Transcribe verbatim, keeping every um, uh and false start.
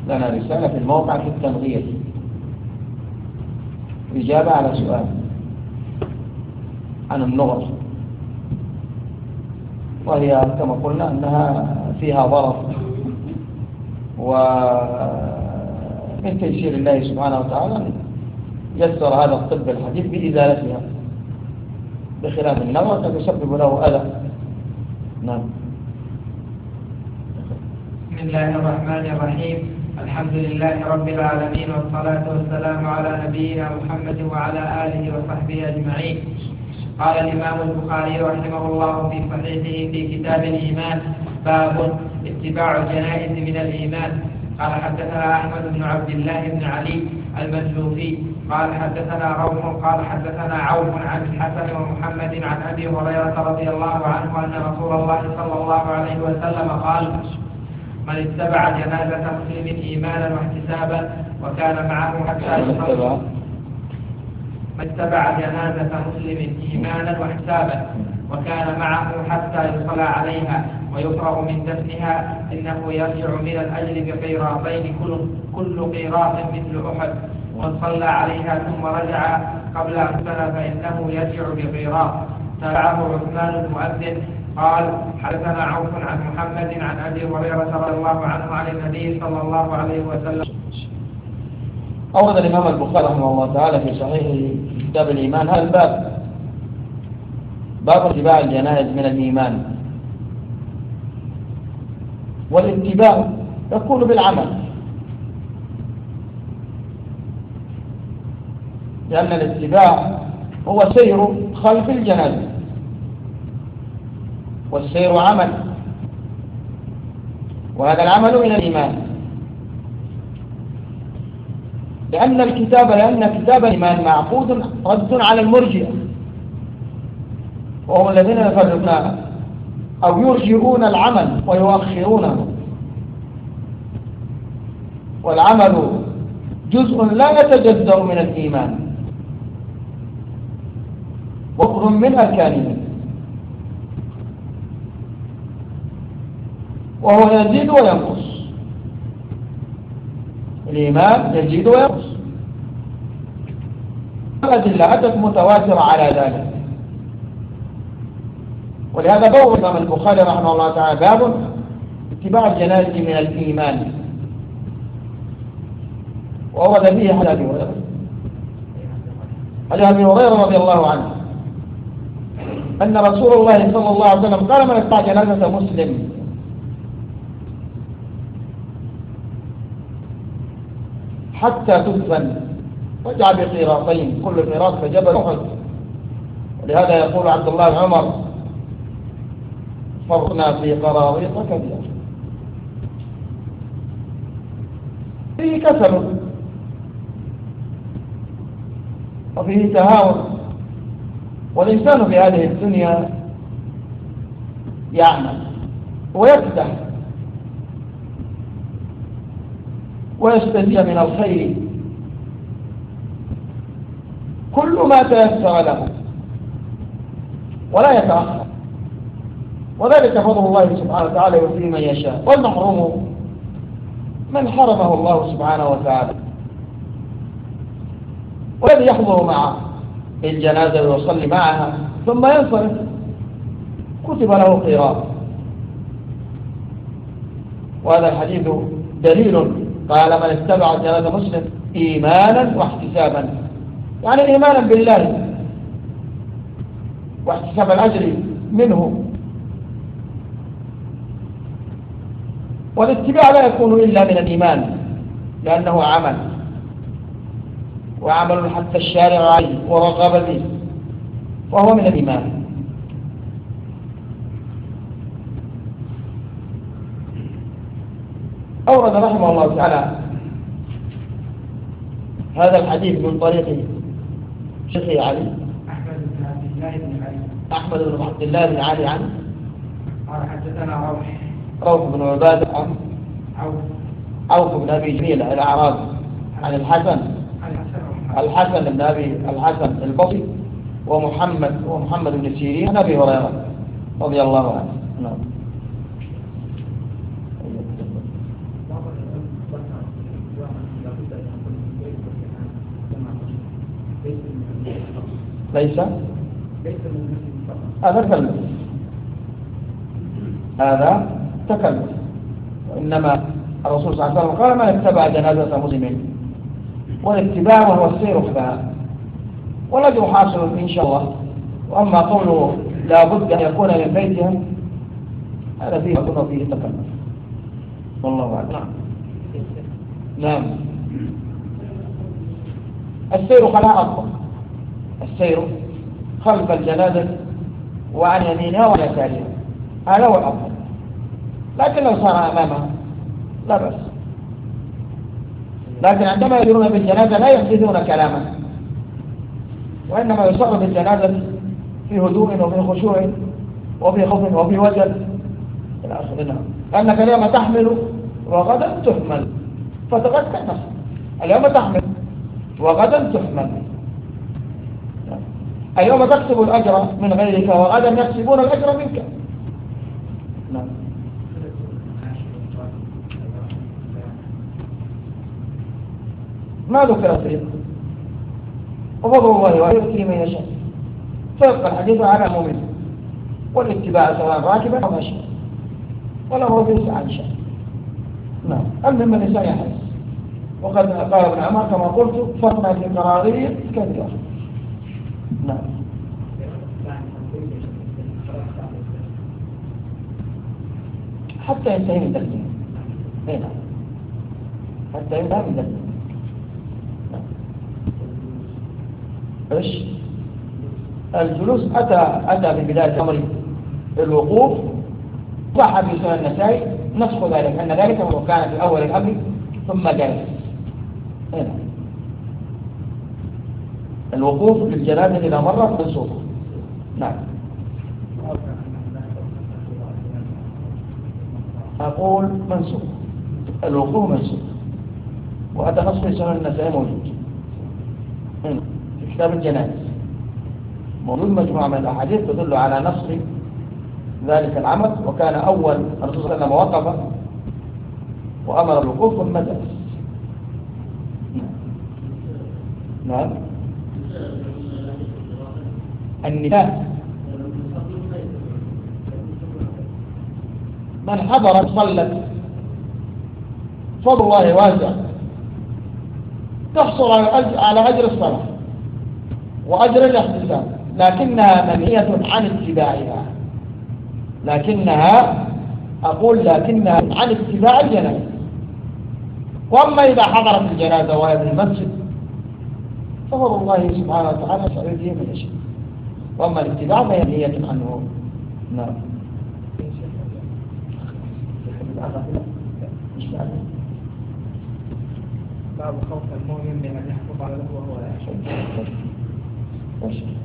لنا رسالة في الموقع في التنغير، إجابة على سؤال عن النظر، وهي كما قلنا أنها فيها ضرر، ومن تيسير الله سبحانه وتعالى يسر هذا الطب الحديث بإزالتها، بخلاف النظر قد يسبب له أذى. نعم. بسم الله الرحمن الرحيم. الحمد لله رب العالمين، والصلاة والسلام على نبينا محمد وعلى آله وصحبه أجمعين. قال الإمام البخاري رحمه الله في صحيحه في كتاب الإيمان: باب اتباع الجنائز من الإيمان. قال حدثنا أحمد بن عبد الله بن علي المنجوفي قال حدثنا عوف قال حدثنا عوف عن الحسن ومحمد عن أبي هريرة رضي الله عنه أن رسول الله صلى الله عليه وسلم قال: من اتبع جنازة مسلم إيمانا واحتسابا وكان معه حتى يصلى من اتبع جنازة مسلم إيمانا واحتسابا وكان معه حتى يصلى عليها ويفرغ من دفنها إنه يرجع من الأجر بقيراطين كل كل قيراط مثل أحد، ومن صلى عليها ثم رجع قبل أن سنة فإنه يرجع بقيراط. تابعه عثمان المؤذن قال: حدثنا عوف عن محمد عن أبي هريرة رضي الله عنه عن النبي صلى الله عليه وسلم. أورد الإمام البخاري رحمه الله تعالى في صحيحه في كتاب الإيمان هذا الباب، باب اتباع الجنائز من الإيمان. والاتباع يكون بالعمل، لأن الاتباع هو سير خلف الجنازة، والسير عمل، وهذا العمل من الإيمان، لأن الكتاب لأن كتاب الإيمان معقود رد على المرجئة، وهم الذين يفرقون أو يرجئون العمل ويؤخرونه، والعمل جزء لا يتجزأ من الإيمان، ركن من أركانه، وهو يزيد وينقص. الإيمان يزيد وينقص، الأدلة أتت متواترة على ذلك. ولهذا بوب الإمام البخاري رحمه الله تعالى باب اتباع الجنائز من الإيمان، وورد فيه حديث أبي هريرة حديث أبي هريرة رضي الله عنه أن رسول الله صلى الله عليه وسلم قال: من اتبع جنازة مسلم حتى تدفن رجع بقيراطين كل قيراط كجبل أحد. ولهذا يقول عبد الله بن عمر: فرنا في قراريط كثيرة. فيه كسل وفيه تهاون، والإنسان في هذه الدنيا يعمل ويكدح ويستزيد من الخير كل ما تيسر له ولا يتأخر، وذلك فضل الله سبحانه وتعالى يؤتيه من يشاء، والمحروم من حرمه الله سبحانه وتعالى. والذي يحضر مع الجنازة ويصلي معها ثم ينصرف كتب له قيراط. وهذا الحديث دليل قال: من اتبع جنازة مسلم إيمانا واحتسابا، يعني إيمانا بالله واحتساب الأجر منه. والاتباع لا يكون إلا من الإيمان، لأنه عمل، وعمل حتى الشارع عليه ورغب به، وهو من الإيمان. أورد رحمه الله تعالى هذا الحديث من طريق شيخي علي أحمد بن عبد الله بن علي أحمد بن عبد الله بن علي عنه قال حدثنا روح روح بن عبادة عن عوف عوف بن أبي جميل الأعرابي عن الحسن الحسن بن أبي الحسن البصري ومحمد ومحمد بن سيرين عن أبي هريرة رضي الله عنه. نعم. ليس هذا تكلف، هذا تكلف. وإنما الرسول صلى الله عليه وسلم قال: من اتبع جنازة مسلم، والاتباع وهو السير خفاء، والأجر حاصل إن شاء الله. وأما قوله لا بد أن يكون من بيتهم، هذا فيه يكون فيه تكلف، والله أعلم. نعم نعم. السير خلف أفضل، السير خلف الجنازة وعن يمينها وعن يسارها، هذا هو الأفضل. لكن لو صار أمامها لا بأس. لكن عندما يسيرون بالجنازة لا يحدثون كلاما، وإنما يصر بالجنازة في هدوء وفي خشوع وفي خوف وفي وجل إلى آخره. لأنك اليوم تحمل وغدا تحمل، فتغسل نفسك. اليوم تحمل وغدا تحمل، اليوم تكسب الأجر من غيرك وغدا يكسبون الأجر منك. نعم. ما ذكر فيه وفضل الله ويؤتي من يشاء، فيبقى الحديث على المؤمن والاتباع سواء راكبا أو ماشيا، وله ليس عن شيء. نعم. المهم الإنسان يحرص. وقد قال ابن عمر كما قلت: فرنا في قرارير كثيرة. نعم. حتى ينتهي من دليل. نعم. حتى ينتهي من دليل. ايش؟ الجلوس أتى أتى في بداية الأمر الوقوف، صح في سنن النسائي نسخ ذلك، أن ذلك كان في أول الأمر ثم جلس. هنا الوقوف للجنازة إذا مرت منسوخ. نعم. أقول منسوخ، الوقوف منسوخ، وهذا نص في سنن النسائي موجود هنا في كتاب الجنائز، موجود مجموعة من الأحاديث تدل على نص ذلك العمل. وكان أول الرسول صلى الله عليه وسلم وقف وأمر الوقوف ثم جلس. نعم. النساء من حضرت صلت فضل الله واسع، تحصل على أجر الصلاة وأجر الاحتساب، لكنها منهية عن اتباعها. لكنها أقول لكنها عن اتباع الجنازة. وأما إذا حضرت الجنازة وهي في المسجد ففضل الله سبحانه وتعالى سعيده من يشاء، وأما الاتباع فهي منهية عنه. نعم. باب خوف المؤمن من أن يحفظ على له وهو لا يشعر.